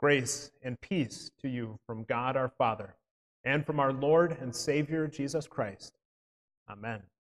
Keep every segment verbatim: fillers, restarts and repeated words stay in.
Grace and peace to you from God our Father and from our Lord and Savior Jesus Christ. Amen.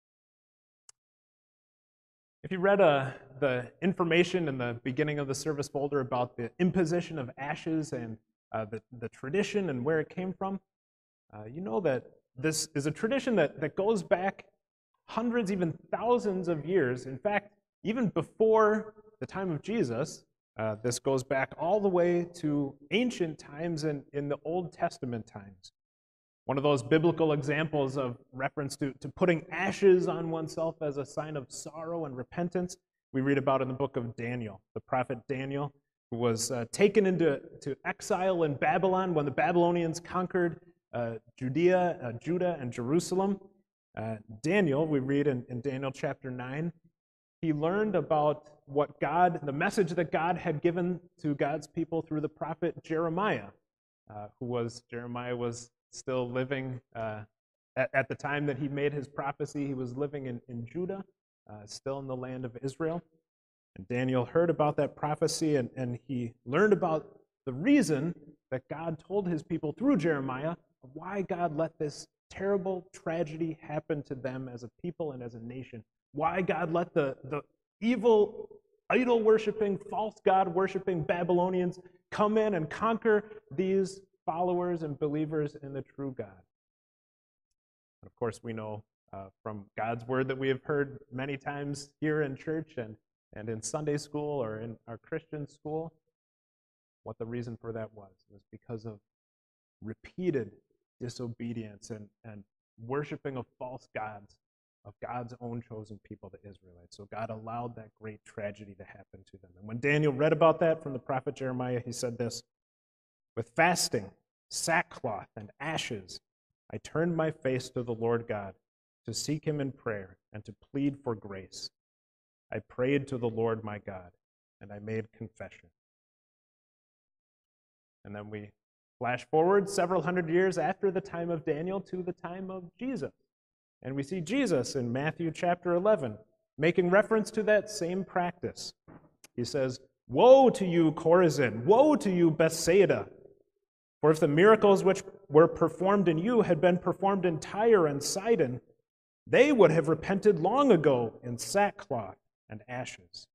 If you read uh, the information in the beginning of the service folder about the imposition of ashes and uh, the, the tradition and where it came from, uh, you know that this is a tradition that, that goes back hundreds, even thousands of years. In fact, even before the time of Jesus, uh, this goes back all the way to ancient times and in the Old Testament times. One of those biblical examples of reference to, to putting ashes on oneself as a sign of sorrow and repentance, we read about in the book of Daniel. The prophet Daniel, who was uh, taken into to exile in Babylon when the Babylonians conquered uh, Judea, uh, Judah, and Jerusalem. Uh, Daniel, we read in, in Daniel chapter nine, he learned about what God, the message that God had given to God's people through the prophet Jeremiah, uh, who was, Jeremiah was still living, uh, at, at the time that he made his prophecy, he was living in, in Judah, uh, still in the land of Israel. And Daniel heard about that prophecy, and, and he learned about the reason that God told his people through Jeremiah why God let this terrible tragedy happen to them as a people and as a nation. Why God let the, the evil, idol-worshiping, false god-worshiping Babylonians come in and conquer these followers and believers in the true God. And of course, we know uh, from God's word that we have heard many times here in church and, and in Sunday school or in our Christian school, what the reason for that was. It was because of repeated disobedience and, and worshiping of false gods of God's own chosen people, the Israelites. So God allowed that great tragedy to happen to them. And when Daniel read about that from the prophet Jeremiah, he said this, "With fasting, sackcloth, and ashes, I turned my face to the Lord God to seek him in prayer and to plead for grace. I prayed to the Lord my God, and I made confession." And then we flash forward several hundred years after the time of Daniel to the time of Jesus. And we see Jesus in Matthew chapter eleven making reference to that same practice. He says, "Woe to you, Chorazin! Woe to you, Bethsaida! For if the miracles which were performed in you had been performed in Tyre and Sidon, they would have repented long ago in sackcloth and ashes."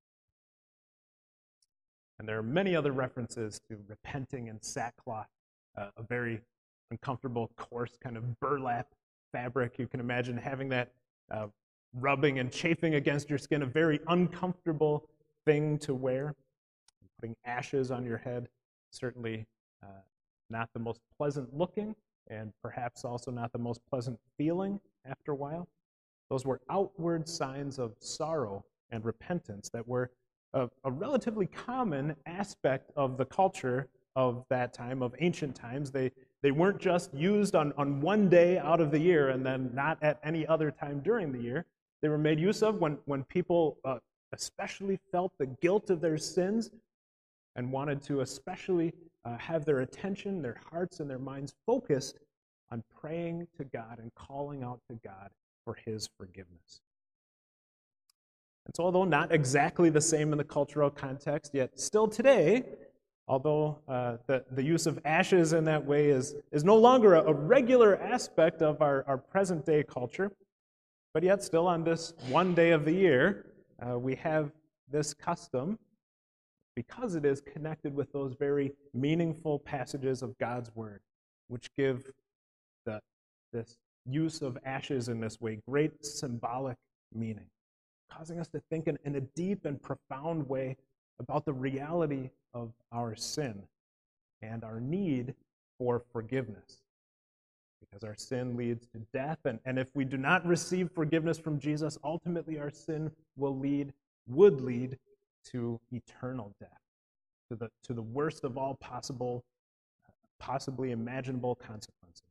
And there are many other references to repenting in sackcloth, uh, a very uncomfortable, coarse kind of burlap fabric. You can imagine having that uh, rubbing and chafing against your skin, a very uncomfortable thing to wear. Putting ashes on your head, certainly uh, not the most pleasant looking, and perhaps also not the most pleasant feeling after a while. Those were outward signs of sorrow and repentance that were a, a relatively common aspect of the culture of that time, of ancient times. They they weren't just used on, on one day out of the year and then not at any other time during the year. They were made use of when, when people uh, especially felt the guilt of their sins and wanted to especially uh, have their attention, their hearts, and their minds focused on praying to God and calling out to God for his forgiveness. And so although not exactly the same in the cultural context, yet still today, although uh, the, the use of ashes in that way is, is no longer a, a regular aspect of our, our present-day culture, but yet still on this one day of the year, uh, we have this custom because it is connected with those very meaningful passages of God's Word, which give the, this use of ashes in this way great symbolic meaning, causing us to think in, in a deep and profound way about the reality of our sin and our need for forgiveness. Because our sin leads to death, and, and if we do not receive forgiveness from Jesus, ultimately our sin will lead, would lead to eternal death, to the, to the worst of all possible, possibly imaginable consequences.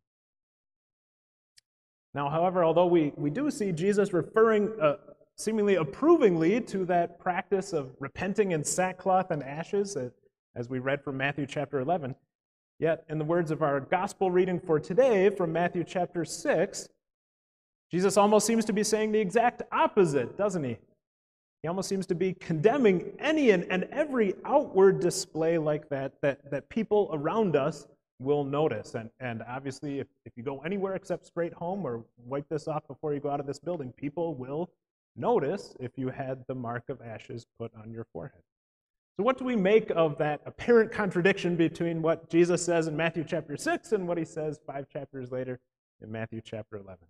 Now, however, although we, we do see Jesus referring uh, seemingly approvingly to that practice of repenting in sackcloth and ashes, as we read from Matthew chapter eleven. Yet, in the words of our gospel reading for today from Matthew chapter six, Jesus almost seems to be saying the exact opposite, doesn't he? He almost seems to be condemning any and, and every outward display like that, that that people around us will notice. And, and obviously, if, if you go anywhere except straight home or wipe this off before you go out of this building, people will notice if you had the mark of ashes put on your forehead. So what do we make of that apparent contradiction between what Jesus says in Matthew chapter six and what he says five chapters later in Matthew chapter eleven?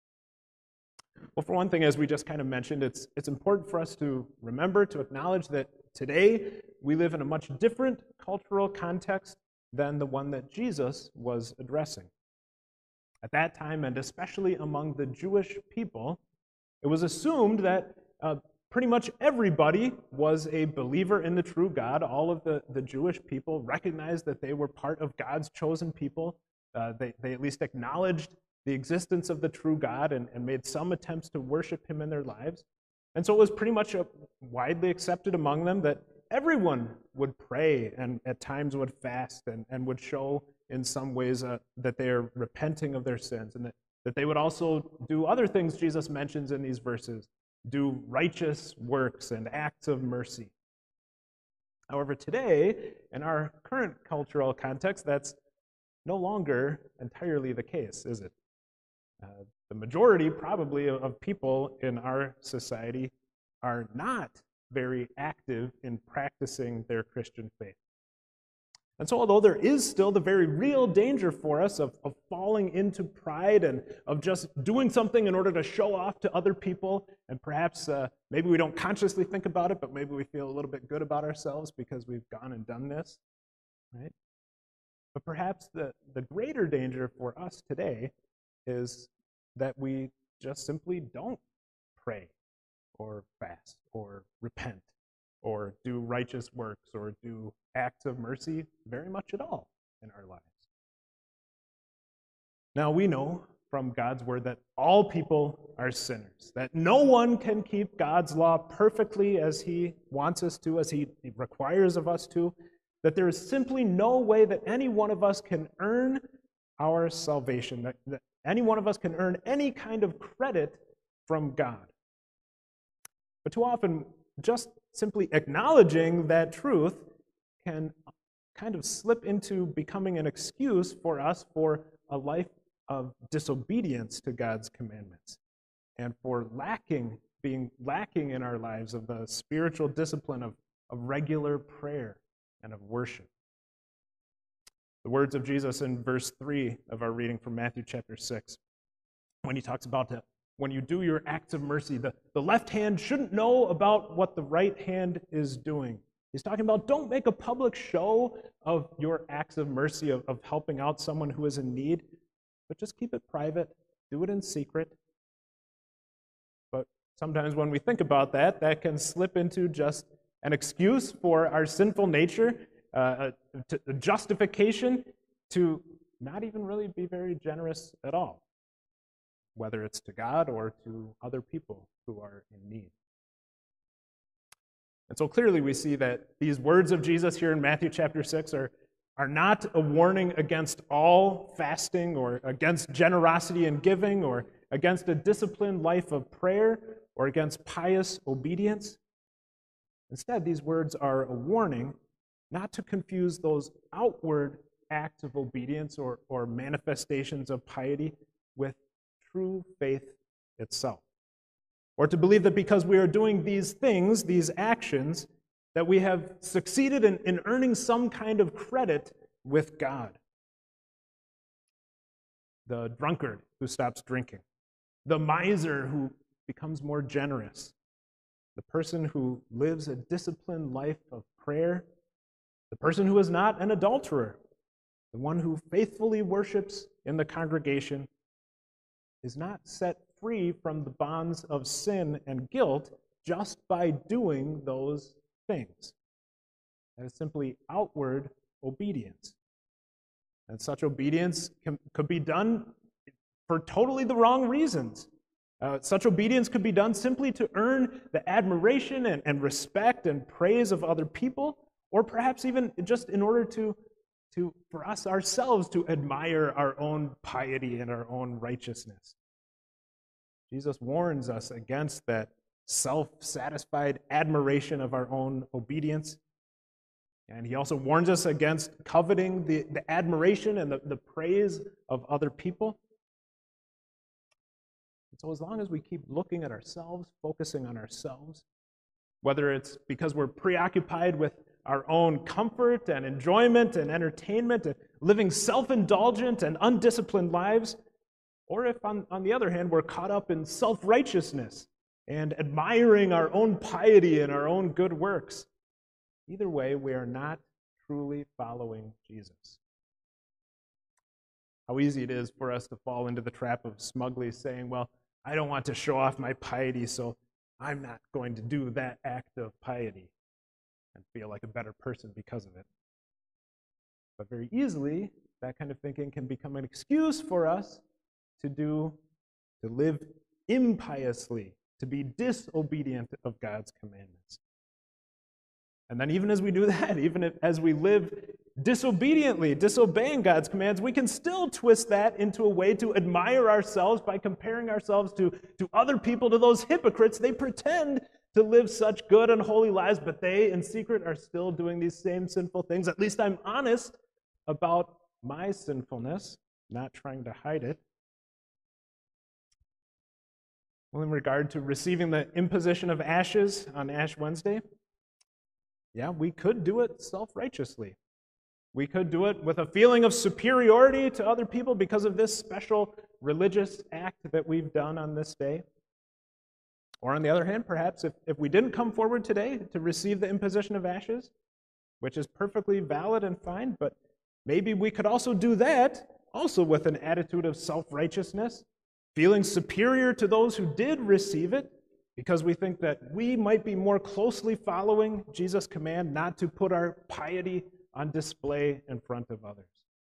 Well, for one thing, as we just kind of mentioned, it's, it's important for us to remember, to acknowledge that today we live in a much different cultural context than the one that Jesus was addressing. At that time, and especially among the Jewish people, it was assumed that uh, pretty much everybody was a believer in the true God. All of the, the Jewish people recognized that they were part of God's chosen people. Uh, they, they at least acknowledged the existence of the true God and, and made some attempts to worship him in their lives. And so it was pretty much a, widely accepted among them that everyone would pray and at times would fast and, and would show in some ways uh, that they are repenting of their sins, and that, that they would also do other things Jesus mentions in these verses, do righteous works and acts of mercy. However, today, in our current cultural context, that's no longer entirely the case, is it? Uh, the majority, probably, of people in our society are not very active in practicing their Christian faith. And so although there is still the very real danger for us of, of falling into pride and of just doing something in order to show off to other people, and perhaps uh, maybe we don't consciously think about it, but maybe we feel a little bit good about ourselves because we've gone and done this, right? But perhaps the, the greater danger for us today is that we just simply don't pray or fast or repent or do righteous works or do acts of mercy very much at all in our lives. Now we know from God's word that all people are sinners, that no one can keep God's law perfectly as he wants us to, as he requires of us to, that there is simply no way that any one of us can earn our salvation, that, that any one of us can earn any kind of credit from God. But too often, just simply acknowledging that truth can kind of slip into becoming an excuse for us for a life of disobedience to God's commandments and for lacking, being lacking in our lives of the spiritual discipline of, of regular prayer and of worship. The words of Jesus in verse three of our reading from Matthew chapter six, when he talks about the, when you do your acts of mercy, the, the left hand shouldn't know about what the right hand is doing. He's talking about don't make a public show of your acts of mercy, of, of helping out someone who is in need, but just keep it private, do it in secret. But sometimes when we think about that, that can slip into just an excuse for our sinful nature, uh, a, a justification to not even really be very generous at all, whether it's to God or to other people who are in need. And so clearly we see that these words of Jesus here in Matthew chapter six are, are not a warning against all fasting or against generosity and giving or against a disciplined life of prayer or against pious obedience. Instead, these words are a warning not to confuse those outward acts of obedience or, or manifestations of piety with true faith itself. Or to believe that because we are doing these things, these actions, that we have succeeded in, in earning some kind of credit with God. The drunkard who stops drinking, the miser who becomes more generous, the person who lives a disciplined life of prayer, the person who is not an adulterer, the one who faithfully worships in the congregation, is not set free from the bonds of sin and guilt just by doing those things. That is simply outward obedience. And such obedience can, could be done for totally the wrong reasons. Uh, such obedience could be done simply to earn the admiration and, and respect and praise of other people, or perhaps even just in order to, to, for us ourselves to admire our own piety and our own righteousness. Jesus warns us against that self-satisfied admiration of our own obedience. And he also warns us against coveting the, the admiration and the, the praise of other people. And so as long as we keep looking at ourselves, focusing on ourselves, whether it's because we're preoccupied with our own comfort and enjoyment and entertainment and living self-indulgent and undisciplined lives, or if, on, on the other hand, we're caught up in self-righteousness and admiring our own piety and our own good works, either way, we are not truly following Jesus. How easy it is for us to fall into the trap of smugly saying, well, I don't want to show off my piety, so I'm not going to do that act of piety and feel like a better person because of it. But very easily, that kind of thinking can become an excuse for us to do, to live impiously, to be disobedient of God's commandments. And then even as we do that, even if, as we live disobediently, disobeying God's commands, we can still twist that into a way to admire ourselves by comparing ourselves to, to other people, to those hypocrites. They pretend to live such good and holy lives, but they in secret are still doing these same sinful things. At least I'm honest about my sinfulness, not trying to hide it. Well, in regard to receiving the imposition of ashes on Ash Wednesday, yeah, we could do it self-righteously. We could do it with a feeling of superiority to other people because of this special religious act that we've done on this day. Or on the other hand, perhaps if, if we didn't come forward today to receive the imposition of ashes, which is perfectly valid and fine, but maybe we could also do that also with an attitude of self-righteousness, feeling superior to those who did receive it, because we think that we might be more closely following Jesus' command not to put our piety on display in front of others.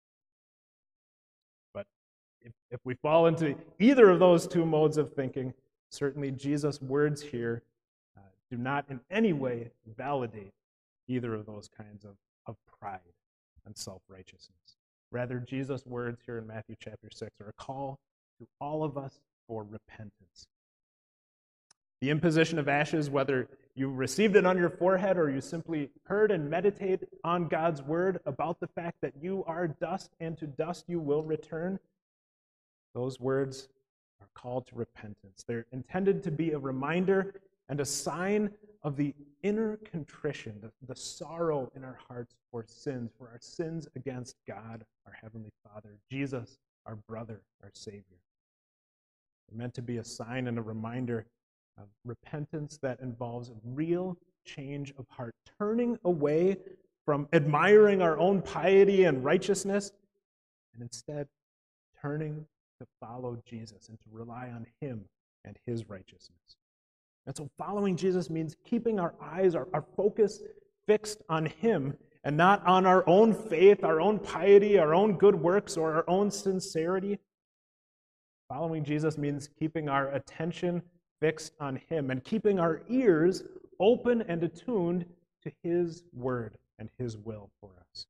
But if, if we fall into either of those two modes of thinking, certainly Jesus' words here uh, do not in any way validate either of those kinds of, of pride and self-righteousness. Rather, Jesus' words here in Matthew chapter six are a call to all of us for repentance. The imposition of ashes, whether you received it on your forehead or you simply heard and meditated on God's word about the fact that you are dust and to dust you will return, those words are called to repentance. They're intended to be a reminder and a sign of the inner contrition, the, the sorrow in our hearts for sins, for our sins against God, our Heavenly Father, Jesus, our brother, our Savior. They're meant to be a sign and a reminder of repentance that involves a real change of heart, turning away from admiring our own piety and righteousness, and instead turning to follow Jesus and to rely on Him and His righteousness. And so following Jesus means keeping our eyes, our, our focus fixed on Him and not on our own faith, our own piety, our own good works, or our own sincerity. Following Jesus means keeping our attention fixed on Him and keeping our ears open and attuned to His word and His will for us.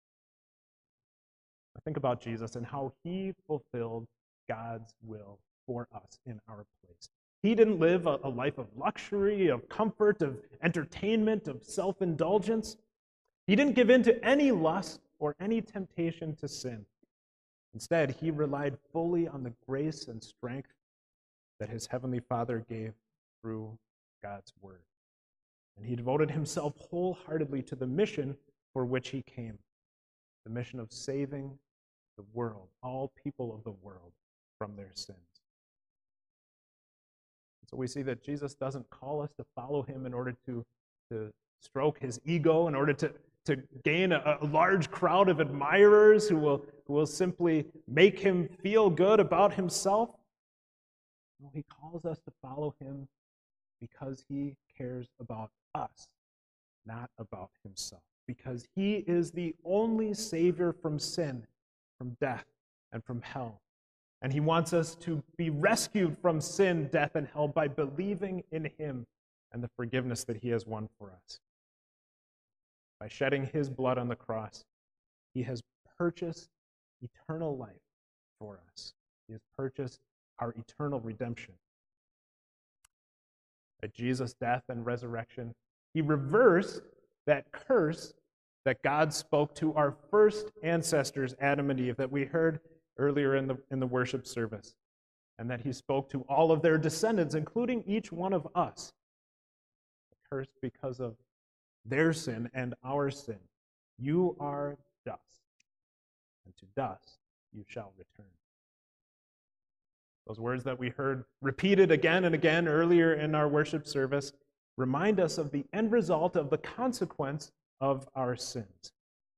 I think about Jesus and how He fulfilled God's will for us in our place. He didn't live a, a life of luxury, of comfort, of entertainment, of self-indulgence. He didn't give in to any lust or any temptation to sin. Instead, He relied fully on the grace and strength that His Heavenly Father gave through God's Word. And He devoted Himself wholeheartedly to the mission for which He came, the mission of saving the world, all people of the world, from their sins. So we see that Jesus doesn't call us to follow Him in order to, to stroke His ego, in order to, to gain a, a large crowd of admirers who will, who will simply make Him feel good about Himself. No, He calls us to follow Him because He cares about us, not about Himself. Because He is the only Savior from sin, from death, and from hell. And He wants us to be rescued from sin, death, and hell by believing in Him and the forgiveness that He has won for us. By shedding His blood on the cross, He has purchased eternal life for us. He has purchased our eternal redemption. At Jesus' death and resurrection, he reversed that curse that God spoke to our first ancestors, Adam and Eve, that we heard earlier in the, in the worship service, and that he spoke to all of their descendants, including each one of us. A curse because of their sin and our sin. You are dust, and to dust you shall return. Those words that we heard repeated again and again earlier in our worship service remind us of the end result of the consequence of our sins.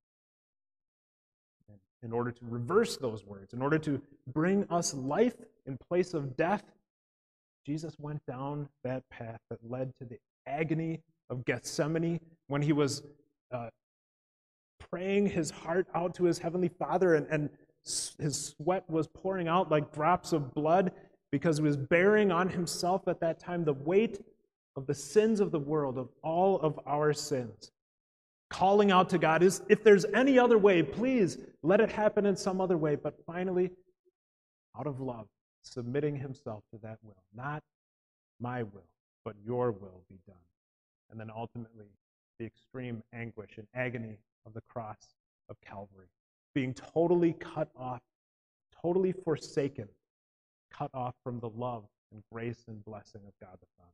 And in order to reverse those words, in order to bring us life in place of death, Jesus went down that path that led to the agony of Gethsemane when he was uh, praying his heart out to his heavenly Father, and, and his sweat was pouring out like drops of blood because he was bearing on himself at that time the weight of the sins of the world, of all of our sins. Calling out to God, is if there's any other way, please let it happen in some other way. But finally, out of love, submitting himself to that will. Not my will, but your will be done. And then ultimately, the extreme anguish and agony of the cross of Calvary. Being totally cut off, totally forsaken, cut off from the love and grace and blessing of God the Father.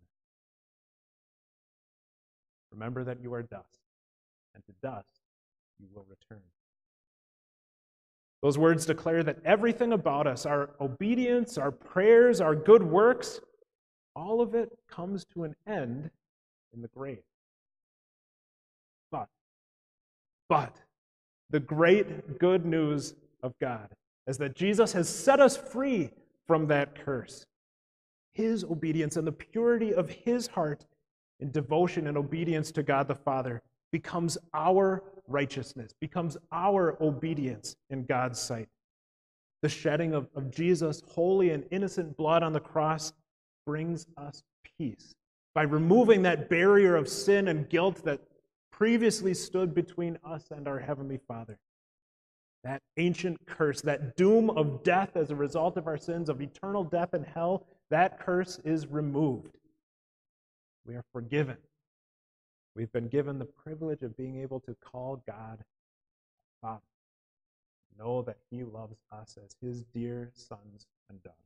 Remember that you are dust, and to dust you will return. Those words declare that everything about us, our obedience, our prayers, our good works, all of it comes to an end in the grave. But, but, the great good news of God is that Jesus has set us free from that curse. His obedience and the purity of his heart in devotion and obedience to God the Father becomes our righteousness, becomes our obedience in God's sight. The shedding of, of Jesus' holy and innocent blood on the cross brings us peace by removing that barrier of sin and guilt that previously stood between us and our Heavenly Father. That ancient curse, that doom of death as a result of our sins, of eternal death in hell, that curse is removed. We are forgiven. We've been given the privilege of being able to call God Father. Know that he loves us as his dear sons and daughters.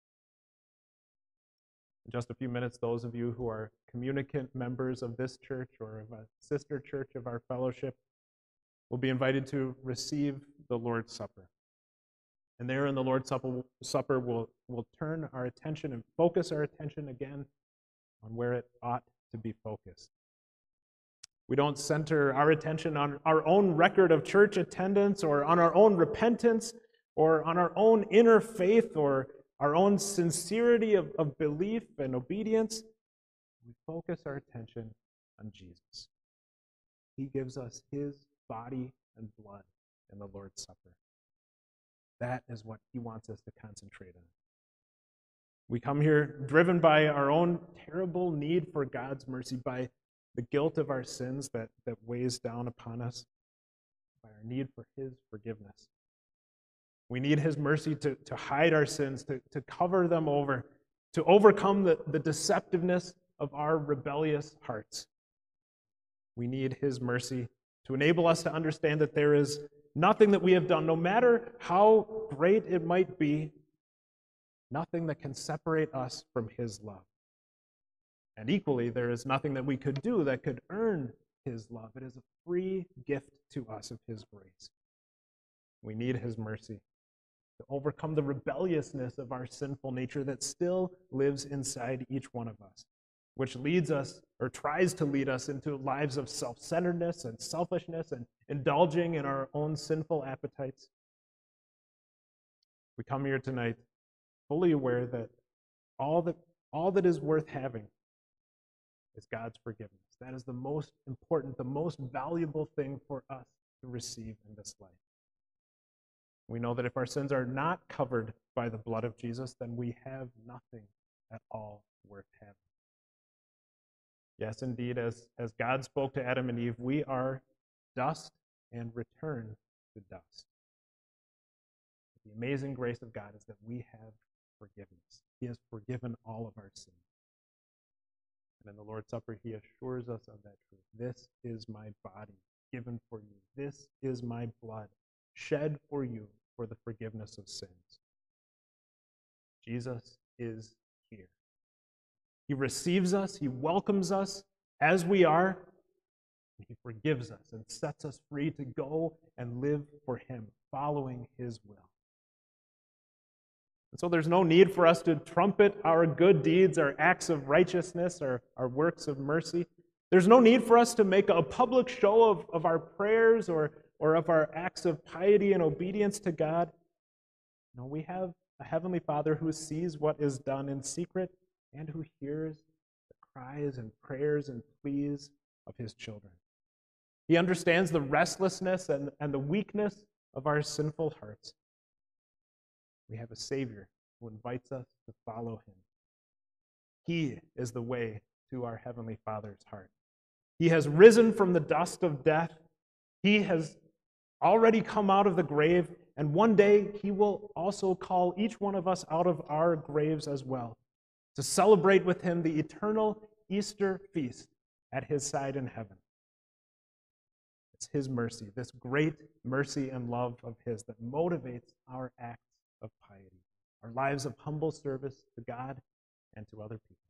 In just a few minutes, those of you who are communicant members of this church or of a sister church of our fellowship will be invited to receive the Lord's Supper. And there in the Lord's Supper, Supper we'll, we'll turn our attention and focus our attention again on where it ought to be focused. We don't center our attention on our own record of church attendance or on our own repentance or on our own inner faith or our own sincerity of, of belief and obedience. We focus our attention on Jesus. He gives us his body and blood in the Lord's Supper. That is what he wants us to concentrate on. We come here driven by our own terrible need for God's mercy, by the guilt of our sins that, that weighs down upon us, by our need for his forgiveness. We need his mercy to, to hide our sins, to, to cover them over, to overcome the, the deceptiveness of our rebellious hearts. We need his mercy to enable us to understand that there is nothing that we have done, no matter how great it might be, nothing that can separate us from his love. And equally, there is nothing that we could do that could earn his love. It is a free gift to us of his grace. We need his mercy to overcome the rebelliousness of our sinful nature that still lives inside each one of us, which leads us, or tries to lead us, into lives of self-centeredness and selfishness and indulging in our own sinful appetites. We come here tonight fully aware that all that, all that is worth having is God's forgiveness. That is the most important, the most valuable thing for us to receive in this life. We know that if our sins are not covered by the blood of Jesus, then we have nothing at all worth having. Yes, indeed, as, as God spoke to Adam and Eve, we are dust and return to dust. The amazing grace of God is that we have forgiveness. He has forgiven all of our sins. And in the Lord's Supper, he assures us of that truth. This is my body given for you. This is my blood shed for you for the forgiveness of sins. Jesus is here. He receives us, he welcomes us as we are, and he forgives us and sets us free to go and live for him, following his will. And so there's no need for us to trumpet our good deeds, our acts of righteousness, our, our works of mercy. There's no need for us to make a public show of, of our prayers or, or of our acts of piety and obedience to God. No, we have a Heavenly Father who sees what is done in secret and who hears the cries and prayers and pleas of his children. He understands the restlessness and, and the weakness of our sinful hearts. We have a Savior who invites us to follow him. He is the way to our Heavenly Father's heart. He has risen from the dust of death. He has already come out of the grave, and one day he will also call each one of us out of our graves as well, to celebrate with him the eternal Easter feast at his side in heaven. It's his mercy, this great mercy and love of his, that motivates our acts of piety, our lives of humble service to God and to other people.